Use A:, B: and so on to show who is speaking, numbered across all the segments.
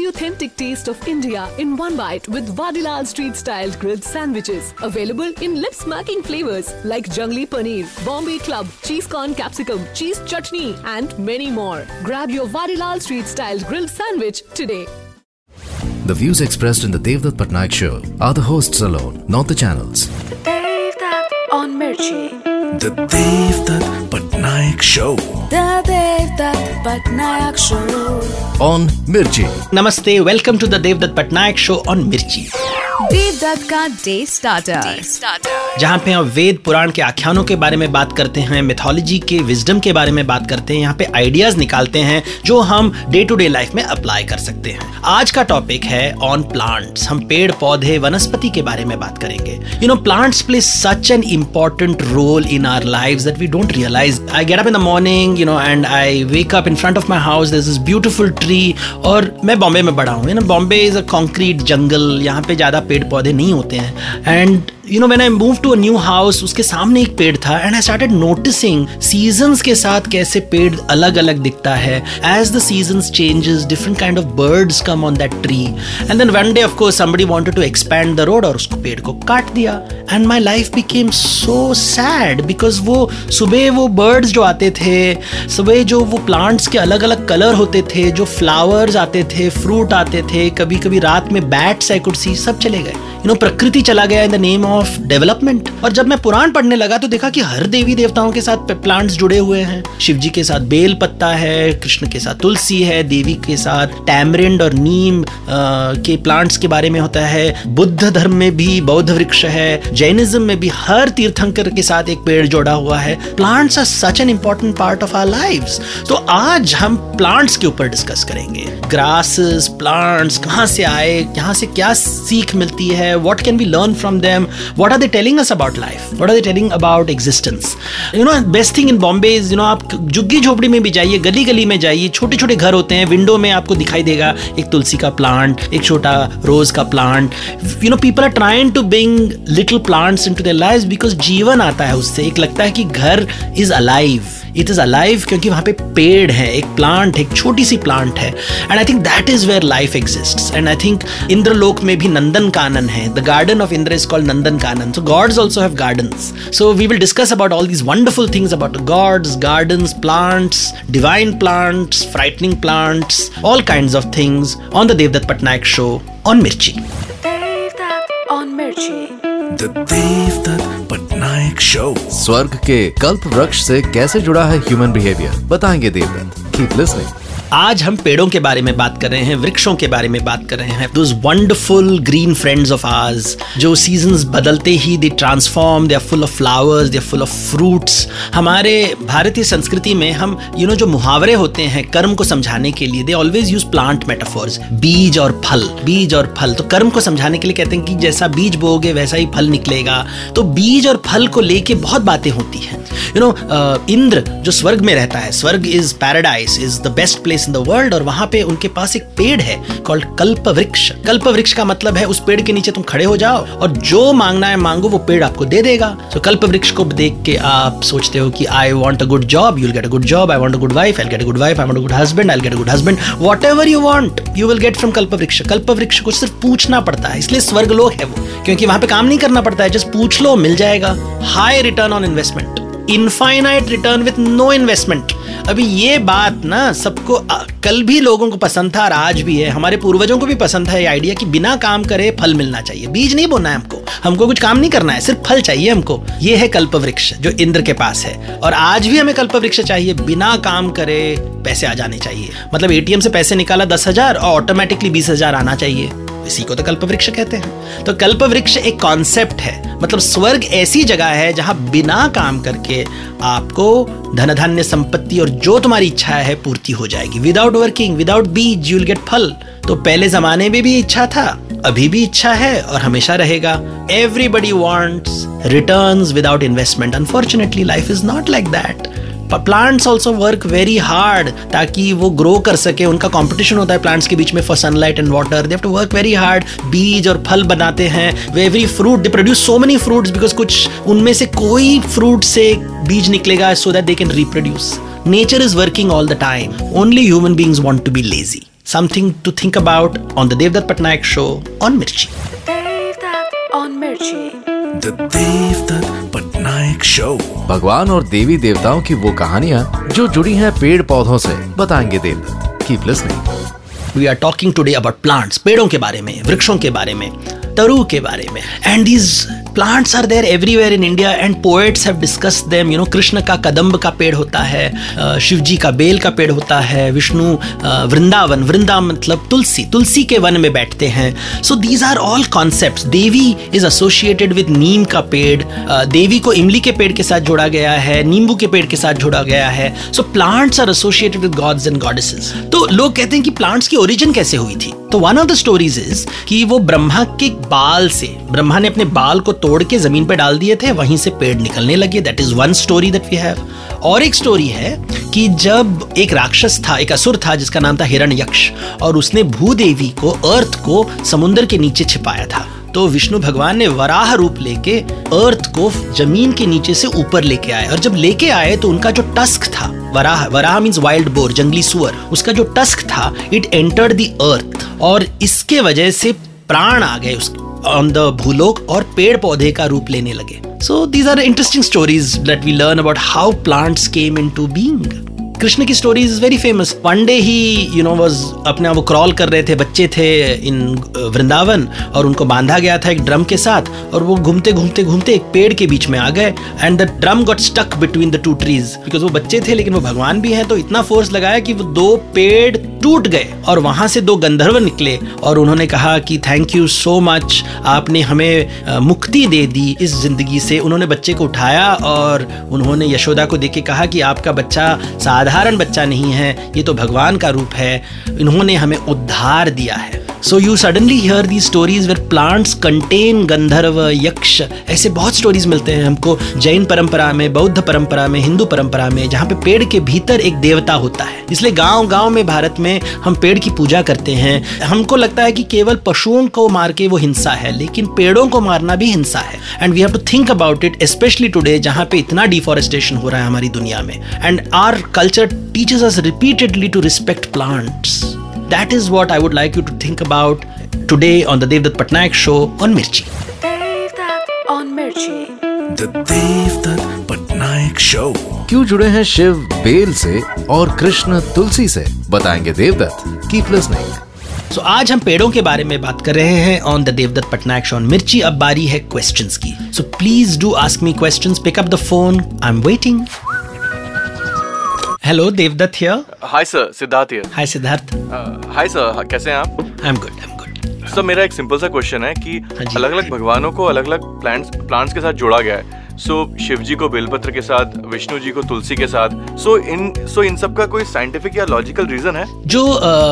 A: authentic taste of India in one bite with Vadilal street-style grilled sandwiches. Available in lip-smacking flavors like Jungli Paneer, Bombay Club, Cheese Corn Capsicum, Cheese Chutney and many more. Grab your Vadilal street-style grilled sandwich today.
B: The views expressed in the Devdutt Patnaik show are the hosts alone, not the channels.
C: Devdutt on Mirchi.
D: The Devdutt Patnaik Show.
C: The Devdutt Patnaik Show.
B: On Mirchi.
E: Namaste, welcome to the Devdutt Patnaik Show on Mirchi.
C: Devdutt का day starter
E: जहाँ पे हम वेद पुराण के आख्यानों के बारे में बात करते हैं, मिथोलॉजी के विजडम के बारे में बात करते हैं, यहाँ पे आइडियाज निकालते हैं जो हम डे टू डे लाइफ में अप्लाई कर सकते हैं। आज का टॉपिक है ऑन प्लांट्स। हम पेड़ पौधे वनस्पति के बारे में बात करेंगे। You know, plants play such an important role in our lives that we don't realise. I get up in the morning, you know, and I wake up in front of my house, there is this beautiful tree. और मैं बॉम्बे में बड़ा हूँ, Bombay is a concrete jungle, यहाँ पे ज्यादा पेड़ पौधे नहीं होते हैं। And you know, when I moved to a new house, उसके सामने एक पेड़ था and I started noticing seasons के साथ कैसे पेड़ अलग अलग दिखता है। As the seasons changes, different kind of birds come on that tree. And then one day, of course, somebody wanted to expand the road और उसको पेड़ को काट दिया। And my life became so sad because वो सुबह वो birds जो आते थे, सुबह जो वो plants के अलग अलग कलर होते थे, जो flowers आते थे, fruit आते थे, कभी कभी रात में bats I could see, सब चले गए। You know, प्रकृति चला गया in the name of development. और जब मैं पुराण पढ़ने लगा तो देखा कि हर देवी देवताओं के साथ प्लांट्स जुड़े हुए हैं। शिव जी के साथ बेल पत्ता है, कृष्ण के साथ तुलसी है, देवी के साथ टैमरिंड और नीम के प्लांट्स के बारे में होता है। बुद्ध धर्म में भी बौद्ध वृक्ष है, जैनिज्म में भी हर तीर्थंकर के साथ एक पेड़ जोड़ा हुआ है। Plants are such an important part of our lives. तो आज हम प्लांट्स के ऊपर डिस्कस करेंगे। ग्रासेस, प्लांट्स कहाँ से आए, यहाँ से क्या सीख मिलती है, what can we learn from them, what are they telling us about life, what are they telling about existence. You know, best thing in Bombay is, you know, आप झुग्गी झोपड़ी में भी जाइए, गली गली में जाइए, छोटे छोटे घर होते हैं, विंडो में आपको दिखाई देगा एक तुलसी का प्लांट, एक छोटा रोज का plant. You know, people are trying to bring little plants into their lives because जीवन आता है उससे। एक लगता है कि घर is alive, it is alive क्योंकि वहाँ पे पेड़ है, एक प्लांट, एक छोटी सी प्लांट है। And I think that is where life exists. And I think Indralok में भी नंदन कानन है। The garden of Indra is called Nandan Kanan. So gods also have gardens. So we will discuss about all these wonderful things about the gods, gardens, plants, divine plants, frightening plants, all kinds of things on the Devdutt Patnaik Show on Mirchi.
C: Devdutt on Mirchi.
D: The Devdutt Patnaik Show.
B: स्वर्ग के कल्प वृक्ष से कैसे जुड़ा है human behaviour, बताएंगे Devdutt. Keep listening.
E: आज हम पेड़ों के बारे में बात कर रहे हैं, वृक्षों के बारे में बात कर रहे हैं। Those wonderful green friends of ours, जो seasons बदलते ही they transform, they are full of flowers, they are full of fruits. हमारे भारतीय संस्कृति में हम जो मुहावरे होते हैं कर्म को समझाने के लिए, they always use plant metaphors. बीज और फल, बीज और फल। तो कर्म को समझाने के लिए कहते हैं कि जैसा बीज बोओगे वैसा ही फल निकलेगा। तो बीज और फल को लेके बहुत बातें होती हैं। इंद्र जो स्वर्ग में रहता है, स्वर्ग is paradise, is the best place in the world, और वहां पे उनके पास एक पेड़ है कॉल्ड कल्प वृक्ष। कल्प वृक्ष का मतलब है उस पेड़ के नीचे तुम खड़े हो जाओ और जो मांगना है मांगो, वो पेड़ आपको दे देगा। तो कल्प वृक्ष को देख के आप सोचते हो कि I want a good job, you will get a good job, I want a good wife, I will get a good wife, I want a good husband, I will get a good husband, whatever you want you will get from kalpa vriksha. कल्प वृक्ष को सिर्फ पूछना पड़ता है, इसलिए स्वर्ग लोक है वो, क्योंकि वहां पे काम नहीं करना पड़ता है, जस्ट पूछ लो मिल जाएगा। High return on investment, infinite return with no investment. अभी ये बात ना सबको कल भी लोगों को पसंद था और आज भी है, हमारे पूर्वजों को भी पसंद है ये आइडिया कि बिना काम करे फल मिलना चाहिए। बीज नहीं बोना है हमको कुछ काम नहीं करना है, सिर्फ फल चाहिए हमको। ये है कल्प वृक्ष जो इंद्र के पास है, और आज भी हमें कल्प वृक्ष चाहिए। बिना काम करे पैसे आ जाने चाहिए, मतलब एटीएम से पैसे निकाला 10,000 और ऑटोमेटिकली 20,000 आना चाहिए, इसी को तो कल्प वृक्ष कहते हैं। तो कल्प वृक्ष एक कॉन्सेप्ट है, मतलब स्वर्ग ऐसी जगह है जहां बिना काम करके आपको धन धान्य संपत्ति और जो तुम्हारी इच्छा है पूर्ति हो जाएगी। विदाउट वर्किंग, विदाउट बीज, यू विल गेट फल। तो पहले जमाने में भी इच्छा था, अभी भी इच्छा है और हमेशा रहेगा। Everybody wants returns without investment. Unfortunately life is not like that. Plants also work very hard ताकि वो ग्रो कर सके। उनका कंपटीशन होता है प्लांट्स के बीच में for sunlight and water. They have to work very hard. बीज और फल बनाते हैं। Every fruit they produce so many fruits because कुछ उनमें से कोई फ्रूट से बीज निकलेगा so that they can reproduce. Nature is working all the time. Only human beings want to be lazy. Something to think about on the Devdutt Patnaik Show on Mirchi.
C: Devdutt on Mirchi.
D: The Devdutt Patnaik Show.
B: भगवान और देवी देवताओं की वो कहानियाँ जो जुड़ी हैं पेड़ पौधों से, बताएंगे Devdutt. Keep listening.
E: We are talking today about plants, पेड़ों के बारे में, वृक्षों के बारे में, तरु के बारे में. And these plants are there everywhere in India and poets have discussed them. You know, Krishna का कदम्ब का पेड़ होता है, शिव जी का बेल का पेड़ होता है, विष्णु वृंदावन, वृंदा मतलब तुलसी, तुलसी के वन में बैठते हैं. So these are all concepts. Devi is associated with नीम का पेड़, देवी को इमली के पेड़ के साथ जोड़ा गया है, नींबू के पेड़ के साथ जोड़ा गया है. So plants are associated with gods and goddesses. तो लोग कहते हैं कि plants की ओरिजिन कैसे हुई थी. तो one of the stories is कि वो ब्रह्मा के बाल से, ब्रह्मा ने अपने बाल को तोड़ के जमीन पे डाल दिए थे, वहीं से पेड़ निकलने लगे. That is one story that we have. और एक स्टोरी है कि जब एक राक्षस था, एक असुर था जिसका नाम था हिरण्यक्ष, और उसने भूदेवी को, अर्थ को समुद्र के नीचे छिपाया था. तो विष्णु भगवान ने वराह रूप लेके अर्थ को जमीन के नीचे से ऊपर लेके आए. और जब लेके आए तो उनका जो टस्क था, वराह मीन्स वाइल्ड बोर, जंगली सुअर, उसका जो टस्क था, इट एंटर्ड द अर्थ, और इसके वजह से प्राण आ गए ऑन द भूलोक और पेड़ पौधे का रूप लेने लगे. So these are interesting stories that we learn about how plants came into being. Krishna की story is very famous. One day he was अपने वो क्रॉल कर रहे थे, बच्चे थे इन वृंदावन, और उनको बांधा गया था एक ड्रम के साथ, और वो घूमते घूमते घूमते एक पेड़ के बीच में आ गए. And the drum got stuck between the two trees, because वो बच्चे थे लेकिन वो भगवान भी हैं, तो इतना फोर्स लगाया कि वो दो पेड़ टूट गए, और वहां से दो गंधर्व निकले, और उन्होंने कहा कि थैंक यू सो मच, आपने हमें मुक्ति दे दी इस जिंदगी से. उन्होंने बच्चे को उठाया और उन्होंने यशोदा को देख के कहा कि आपका बच्चा साधारण बच्चा नहीं है, ये तो भगवान का रूप है, इन्होंने हमें उद्धार दिया है. So you suddenly hear these stories where plants contain गंधर्व, यक्ष, ऐसे बहुत स्टोरीज मिलते हैं हमको जैन परंपरा में, बौद्ध परंपरा में, हिंदू परंपरा में, जहाँ पे पेड़ के भीतर एक देवता होता है. इसलिए गांव-गांव में भारत में हम पेड़ की पूजा करते हैं. हमको लगता है कि केवल पशुओं को मार के वो हिंसा है, लेकिन पेड़ों को मारना भी हिंसा है. And we have to think about it, specially today जहाँ पे इतना डिफॉरेस्टेशन हो रहा है हमारी दुनिया में. And our culture teaches us repeatedly to respect plants. That is what I would like you to think about today on the Devdutt Patnaik Show on Mirchi.
C: Devdutt on Mirchi.
D: The Devdutt Patnaik Show.
B: क्यों जुड़े हैं Shiv bell से और कृष्ण तुलसी से, बताएंगे Devdutt. Keep listening.
E: So, आज हम पेड़ों के बारे में बात कर रहे हैं on the Devdutt Patnaik Show on Mirchi. अब बारी है questions की. So please do ask me questions. Pick up the phone. I'm waiting. Hello, Devdutt here.
F: Hi sir, Siddharth here.
E: Hi Siddharth.
F: Hi sir, कैसे हैं आप?
E: I'm good. I'm good.
F: Sir मेरा एक simple सा क्वेश्चन है कि अलग अलग भगवानों को अलग अलग प्लांट्स के साथ जोड़ा गया है. सो शिव जी को बेलपत्र के साथ, विष्णु जी को तुलसी के साथ. सो इन सब का कोई साइंटिफिक या लॉजिकल रीजन है?
E: जो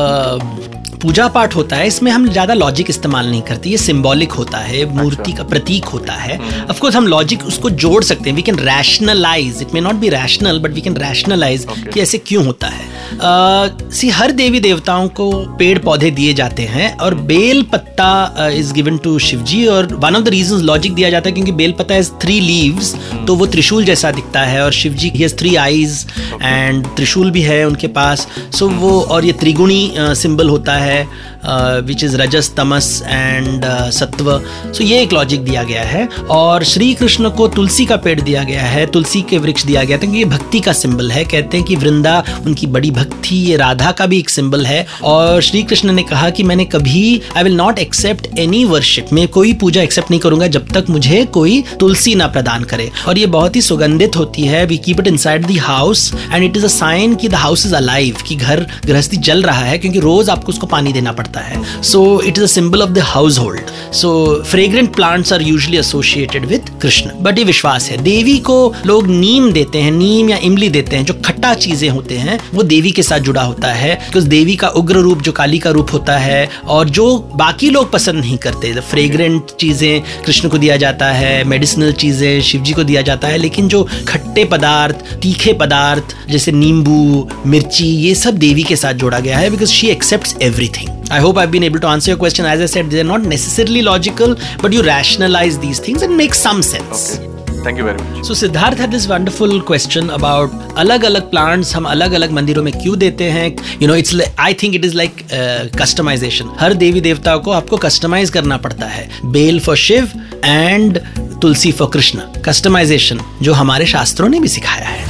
E: पूजा पाठ होता है इसमें हम ज्यादा लॉजिक इस्तेमाल नहीं करते. ये सिंबॉलिक होता है, मूर्ति का प्रतीक होता है. ऑफ कोर्स हम लॉजिक उसको जोड़ सकते हैं. We can rationalise, it may not be rational but we can rationalise कि ऐसे क्यों होता है. हर देवी देवताओं को पेड़ पौधे दिए जाते हैं, और बेल पत्ता is given to Shiv ji. और one of the reasons logic दिया जाता है क्योंकि बेल पत्ता हैज 3 लीव्स, तो वो त्रिशूल जैसा दिखता है, और शिव जी ही हैज 3 आईज एंड त्रिशूल भी है उनके पास. सो वो, और ये त्रिगुणी सिंबल होता है, विच इज रजस, तमस एंड सत्व. सो ये एक लॉजिक दिया गया है. और श्री कृष्ण को तुलसी का पेड़ दिया गया है, तुलसी के वृक्ष दिया गया था क्योंकि ये भक्ति का सिंबल है. कहते हैं कि वृंदा उनकी बड़ी भक्ति, ये राधा का भी एक सिंबल है. और श्री कृष्ण ने कहा कि मैंने कभी, I will not accept any worship, मैं कोई पूजा एक्सेप्ट नहीं करूंगा जब तक मुझे कोई तुलसी ना प्रदान करे. और ये बहुत ही सुगंधित होती है. We keep it inside the house and it is a sign कि द हाउस इज अलाइव, कि घर गृहस्थी जल रहा है, क्योंकि रोज आपको उसको पानी देना पड़ता है. So it is a symbol of the household. So fragrant plants are usually associated with Krishna. But ये विश्वास है. देवी को लोग नीम देते हैं, नीम या इमली देते हैं, जो खट्टा चीजें होते हैं वो देवी के साथ जुड़ा होता है, बिकॉज देवी का उग्र रूप जो काली का रूप होता है, और जो बाकी लोग पसंद नहीं करते. फ्रेग्रेंट चीजें कृष्ण को दिया जाता है, मेडिसिनल चीजें शिव जी को दिया जाता है, लेकिन जो खट्टे पदार्थ, तीखे पदार्थ जैसे नींबू, मिर्ची, ये सब देवी के साथ जोड़ा गया है, because she accepts everything. I hope I've been able to answer your question. As I said, they're not necessarily logical, but you rationalize these things and make some sense.
F: Okay. Thank you very much.
E: So Siddharth had this wonderful question about अलग अलग plants हम अलग अलग मंदिरों में क्यों देते हैं. You know, I think it is like customization. हर देवी देवताओं को आपको कस्टमाइज करना पड़ता है. Bel for Shiva and tulsi for Krishna. Customization जो हमारे शास्त्रों ने भी सिखाया है.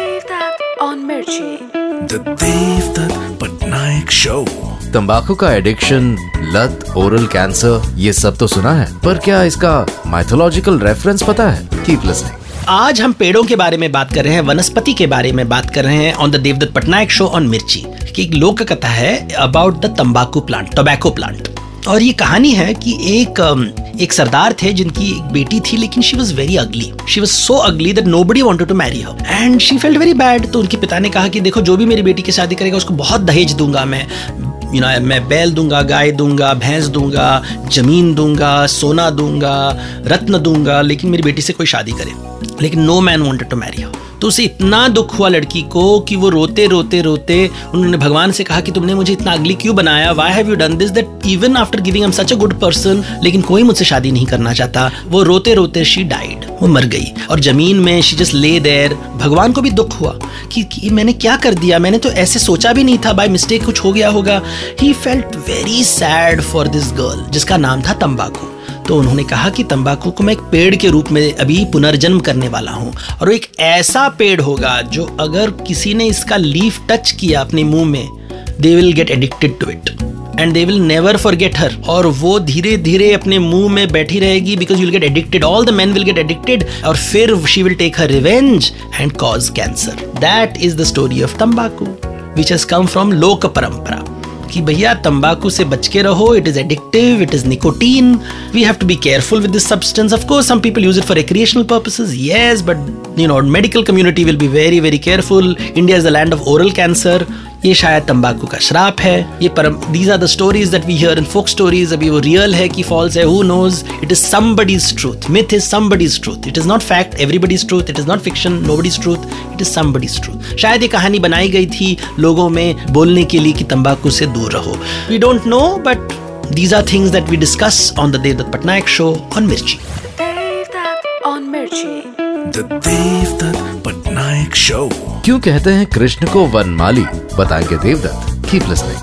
C: on Mirchi.
D: The Devdutt Patnaik Show.
B: तंबाकू का एडिक्शन, लत, ओरल कैंसर, ये सब तो सुना है, पर क्या इसका माइथोलॉजिकल रेफरेंस पता है? Keep listening.
E: आज हम पेड़ों के बारे में बात कर रहे हैं, वनस्पति के बारे में बात कर रहे हैं on the Devdutt Pattanaik show on Mirchi. कि एक लोक कथा है अबाउट द तंबाकू प्लांट, टोबैको प्लांट। और ये कहानी है कि एक सरदार थे जिनकी एक बेटी थी, लेकिन she was very ugly. She was so ugly that nobody wanted to marry her and she felt very bad. तो उनके पिता ने कहा कि देखो, जो भी मेरी बेटी की शादी करेगा उसको बहुत दहेज दूंगा मैं. मैं बैल दूंगा, गाय दूंगा, भैंस दूंगा, जमीन दूंगा, सोना दूंगा, रत्न दूंगा, लेकिन मेरी बेटी से कोई शादी करे. लेकिन no man wanted to marry her. तो उसे इतना दुख हुआ लड़की को कि वो रोते रोते रोते उन्होंने भगवान से कहा कि तुमने मुझे इतना अगली क्यों बनाया, why have you done this, that even after giving I am such a good person, लेकिन कोई मुझसे शादी नहीं करना चाहता. वो रोते रोते शी डाइड, वो मर गई. और जमीन में शी जस्ट ले देयर. भगवान को भी दुख हुआ कि मैंने क्या कर दिया, मैंने तो ऐसे सोचा भी नहीं था, बाय मिस्टेक कुछ हो गया होगा. He felt very sad for this girl जिसका नाम था तंबाकू. तो उन्होंने कहा कि तंबाकू को मैं एक पेड़ के रूप में अभी पुनर्जन्म करने वाला हूँ, और वो एक ऐसा पेड़ होगा जो अगर किसी ने इसका लीफ टच किया अपने मुंह में, they will get addicted to it and they will never forget her. और वो धीरे धीरे अपने मुंह में बैठी रहेगी, because you will get addicted, all the men will get addicted, और फिर she will take her revenge and cause cancer. That is the story of तंबाकू विच हैज कम फ्रॉम लोक परंपरा. कि भैया तंबाकू से बच के रहो, it is addictive, it is nicotine, we have to be careful with this substance. Of course some people use it for recreational purposes, yes, but you know medical community will be very very careful. India is the land of oral cancer. ये शायद तंबाकू का श्राप है. ये these are the stories that we hear in folk stories. अभी वो real है कि फॉल्स है, who knows. It is somebody's truth. Myth is somebody's truth. It is not fact, everybody's truth. It is not fiction, nobody's truth. It is somebody's truth. शायद ये कहानी बनाई गई थी लोगों में बोलने के लिए कि तंबाकू से दूर रहो. We don't know, but these are things that we discuss on the Devdutt Patnaik Show on Mirchi.
C: Devdutt on Mirchi.
D: The Devdutt Patnaik Show.
B: क्यों कहते हैं कृष्ण को वनमाली? बताएंगे देवदत्त. Keep listening.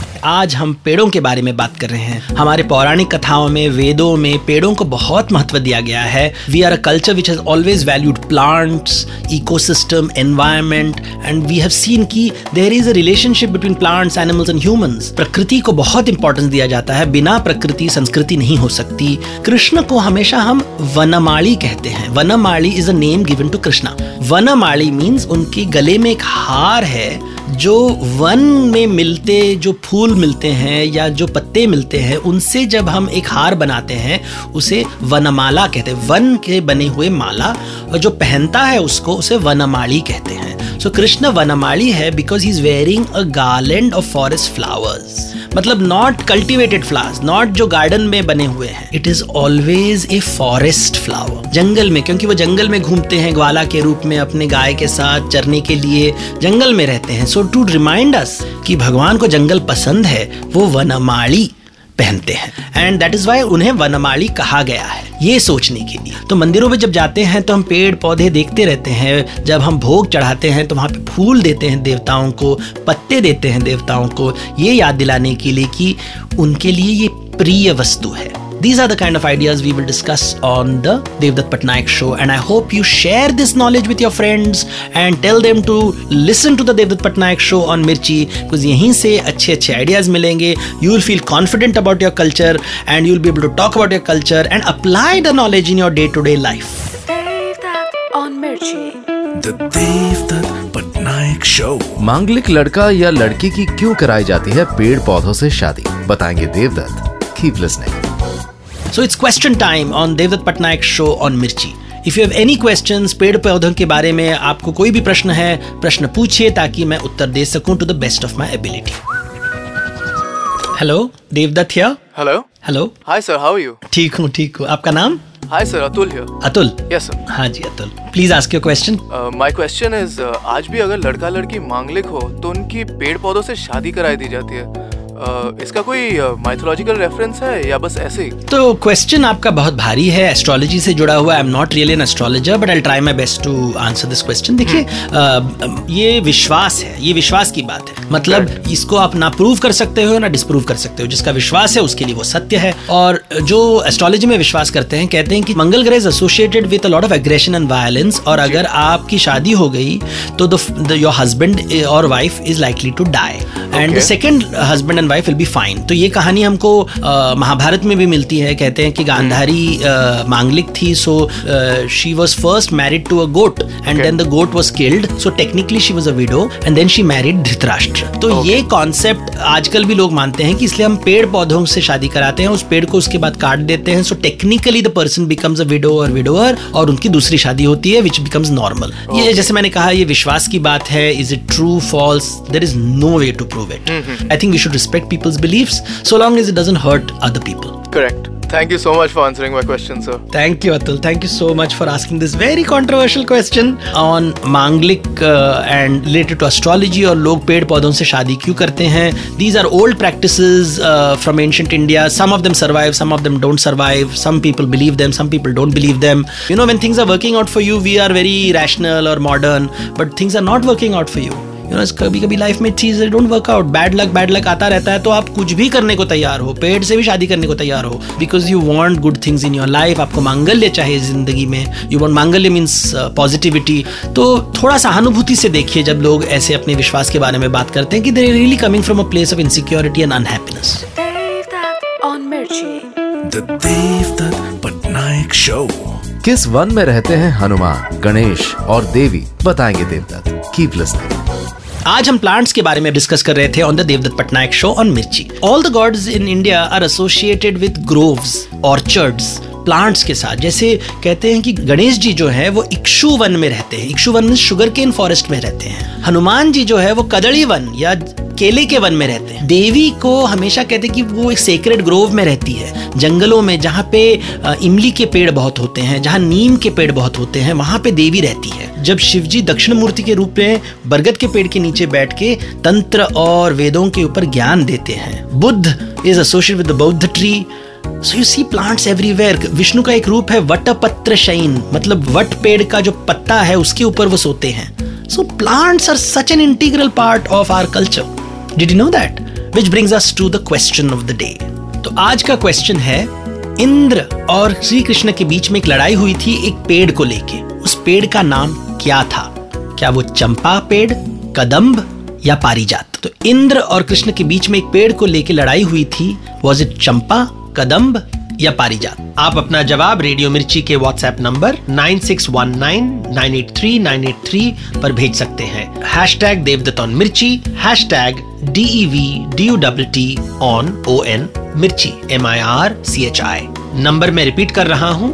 E: आज हम पेड़ों के बारे में बात कर रहे हैं. हमारे पौराणिक कथाओं में, वेदों में पेड़ों को बहुत महत्व दिया गया है. We are a culture which has always valued plants, ecosystem, environment, and we have seen कि there is a relationship between plants, animals and humans. प्रकृति को बहुत इंपॉर्टेंस दिया जाता है. बिना प्रकृति संस्कृति नहीं हो सकती. कृष्ण को हमेशा हम वनमाली कहते हैं. Vanamali is a name given to Krishna. Vanamali means उनके गले में एक हार है जो वन में मिलते जो फूल मिलते हैं या जो पत्ते मिलते हैं, उनसे जब हम एक हार बनाते हैं उसे वनमाला कहते हैं. वन के बने हुए माला, और जो पहनता है उसको उसे वनमाली कहते हैं. सो कृष्ण वनमाली है because he is wearing a garland of forest flowers. मतलब नॉट कल्टिवेटेड फ्लावर्स, नॉट जो गार्डन में बने हुए हैं. It is always a forest flower. जंगल में, क्योंकि वो जंगल में घूमते हैं ग्वाला के रूप में, अपने गाय के साथ चरने के लिए जंगल में रहते हैं. सो टू रिमाइंड अस कि भगवान को जंगल पसंद है, वो वनमाली पहनते हैं. एंड दैट इज वाई उन्हें वनमाली कहा गया है, ये सोचने के लिए. तो मंदिरों में जब जाते हैं तो हम पेड़ पौधे देखते रहते हैं. जब हम भोग चढ़ाते हैं तो वहाँ पे फूल देते हैं देवताओं को, पत्ते देते हैं देवताओं को, ये याद दिलाने के लिए कि उनके लिए ये प्रिय वस्तु है. These are the kind of ideas we will discuss on the Devdutt Patnaik Show, and I hope you share this knowledge with your friends and tell them to listen to the Devdutt Patnaik Show on Mirchi, because यहीं से अच्छे ideas मिलेंगे. You will feel confident about your culture and you will be able to talk about your culture and apply the knowledge in your day-to-day life.
C: Devdutt on Mirchi.
D: The Devdutt Patnaik Show.
B: मांगलिक लड़का या लड़की की क्यों कराई जाती है पेड़ पौधों से शादी? बताएंगे Devdutt. Keep listening.
E: So it's question time on Devdutt Patnaik Show on Mirchi. If you have any questions, पेड़ पौधों के बारे में आपको कोई भी प्रश्न है, प्रश्न पूछिए ताकि मैं उत्तर दे सकूं to the best of my ability. Hello, Devdutt here.
F: हेलो.
E: Hello.
F: Hi sir, how are you?
E: ठीक हूँ. आपका नाम?
F: Hi sir, Atul here.
E: Atul.
F: Yes sir.
E: हाँ जी Atul, please ask your question.
F: My question is, आज भी अगर लड़का लड़की मांगलिक हो तो उनकी पेड़ पौधों से शादी कराई दी जाती है. इसका कोई माइथोलॉजिकल रेफरेंस है या बस ऐसे ही?
E: तो क्वेश्चन आपका बहुत भारी है, एस्ट्रोलॉजी से जुड़ा हुआ। I am not really an astrologer but I try my best to answer this question. देखिए, ये विश्वास है, ये विश्वास की बात है। मतलब इसको आप ना प्रूव कर सकते हो ना डिसप्रूव कर सकते हो। जिसका विश्वास है उसके लिए वो सत्य है। और जो एस्ट्रोलॉजी में विश्वास करते हैं, कहते हैं कि मंगल ग्रह is associated with a lot of aggression and violence, और अगर आपकी शादी हो गई तो योर हस्बैंड और wife is likely to die and the second husband and wife will be fine. तो ये कहानी हमको महाभारत में भी मिलती है। कहते हैं कि गांधारी मांगलिक थी, so she was first married to a goat and then the goat was killed, so technically she was a widow and then she married Dhritarashtra. तो ये कॉन्सेप्ट आजकल भी लोग मानते हैं कि इसलिए हम पेड़ पौधों से शादी कराते हैं, उस पेड़ को उसके बाद काट देते हैं, so technically the person becomes a widow और विडोअर, और उनकी दूसरी शादी होती है विच बिकम्स नॉर्मल। ये जैसे मैंने कहा, ये विश्वास की बात है। Is it true, false? There is no way to prove it. I think we should respect people's believes so long as it doesn't hurt other people.
F: Correct. Thank you so much for answering my question, sir.
E: Thank you, Atul. Thank you so much for asking this very controversial question on मांगलिक and related to astrology और लोग पेड़ पौधों से शादी क्यों करते हैं. These are old practices from ancient India. Some of them survive, some of them don't survive. Some people believe them, some people don't believe them. You know, when things are working out for you, we are very rational or modern, but things are not working out for you. कभी कभी life में चीजें don't work out, bad luck आता रहता है, तो आप कुछ भी करने को तैयार हो, पेड़ से भी शादी करने को तैयार हो, because you want good things in your life. आपको मांगल्य चाहिए जिंदगी में, यू वांट मांगल्य मीन्स पॉजिटिविटी. तो थोड़ा सहानुभूति से देखिए जब लोग ऐसे अपने विश्वास के बारे में बात करते हैं कि they are really coming from a place of insecurity and unhappiness.
C: on Mirchi.
D: The Devdutt Pattanaik show.
B: किस वन में रहते हैं हनुमान, गणेश और देवी, बताएंगे देवदत्त. Keep listening.
E: आज हम प्लांट्स के बारे में डिस्कस कर रहे थे on the Devdutt Pattanaik show on Mirchi. All the gods in India are associated with groves, orchards, plants के साथ. जैसे कहते हैं कि गणेश जी जो है वो इक्षु वन में रहते हैं. इक्षु वन में शुगर केन फॉरेस्ट में रहते हैं. हनुमान जी जो है वो कदड़ी वन या केले के वन में रहते हैं. देवी को हमेशा कहते हैं कि वो एक सेक्रेड ग्रोव में रहती है, जंगलों में जहाँ पे इमली के पेड़ बहुत होते हैं, जहाँ नीम के पेड़ बहुत होते हैं, वहाँ पे देवी रहती है. जब शिवजी दक्षिण मूर्ति के रूप में बरगद के पेड़ के नीचे बैठ के तंत्र और वेदों के ऊपर ज्ञान देते हैं. Buddha is associated with the Bodhi tree. So you see plants everywhere. Vishnu का एक रूप है वटपत्र शयन, मतलब वट पेड़ का जो पत्ता है उसके ऊपर वो सोते हैं. So plants are such an integral part of our culture. Did you know that? Which brings us to the question of the day. तो आज का क्वेश्चन है, इंद्र और श्री कृष्ण के बीच में एक लड़ाई हुई थी एक पेड़ को लेके. उस पेड़ का नाम क्या था? क्या वो चंपा पेड़, कदम्ब या पारिजात? तो इंद्र और कृष्ण के बीच में एक पेड़ को लेके लड़ाई हुई थी. Was it चंपा, कदम्ब या पारिजात? आप अपना जवाब रेडियो मिर्ची के व्हाट्सएप नंबर 9619983983 पर भेज सकते हैं. Hashtag Devdutt on Mirchi, hashtag DEVDUTT on ON Mirchi MIRCHI. Number मैं रिपीट कर रहा हूँ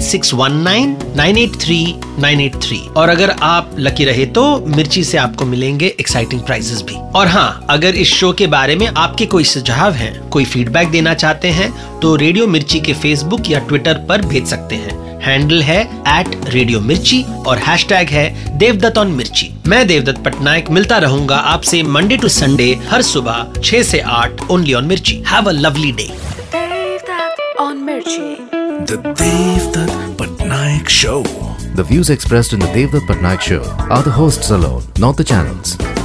E: 9619983983. और अगर आप लकी रहे तो मिर्ची से आपको मिलेंगे एक्साइटिंग प्राइजेस भी. और हाँ, अगर इस शो के बारे में आपके कोई सुझाव हैं, कोई फीडबैक देना चाहते हैं तो रेडियो मिर्ची के फेसबुक या ट्विटर पर भेज सकते हैं. हैंडल है @रेडियो-मिर्ची और हैशटैग है देवदत्त ऑन मिर्ची. मैं देवदत्त पटनायक मिलता रहूंगा आपसे मंडे टू संडे हर सुबह 6 से 8 only on Mirchi. Have a lovely day.
C: On Mirchi.
D: The Devdutt Pattanaik show.
B: The views expressed in the Devdutt Patnaik show are the hosts alone, not the channels.